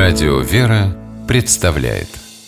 Радио «Вера» представляет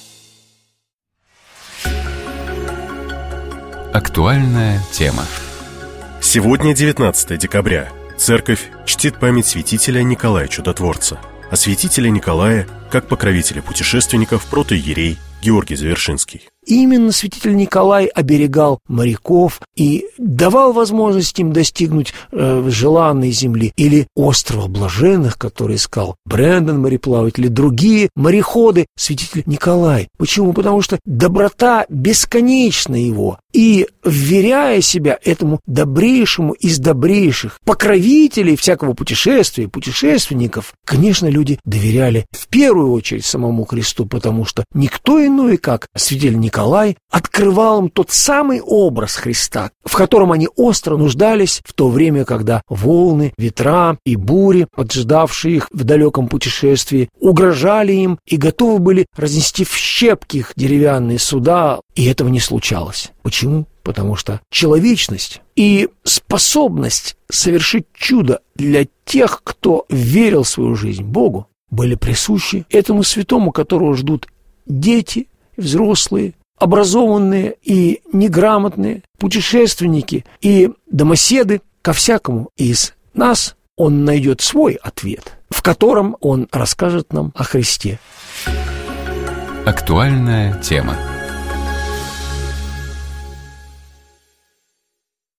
актуальная тема. Сегодня 19 декабря. Церковь чтит память святителя Николая Чудотворца. А святителя Николая, как покровителя путешественников, протоиерей Георгий Завершинский. Именно святитель Николай оберегал моряков и давал возможность им достигнуть желанной земли или острова блаженных, который искал Брэндон, мореплаватель, или другие мореходы. Святитель Николай. Почему? Потому что доброта бесконечна его. И вверяя себя этому добрейшему из добрейших покровителей всякого путешествия, путешественников, конечно, люди доверяли в первую очередь самому Христу, потому что никто иной, как святитель Николай, открывал им тот самый образ Христа, в котором они остро нуждались в то время, когда волны, ветра и бури, поджидавшие их в далеком путешествии, угрожали им и готовы были разнести в щепки их деревянные суда, и этого не случалось. Почему? Потому что человечность и способность совершить чудо для тех, кто верил в свою жизнь Богу, были присущи этому святому, которого ждут дети, взрослые, образованные и неграмотные, путешественники и домоседы. Ко всякому из нас он найдет свой ответ, в котором он расскажет нам о Христе. Актуальная тема.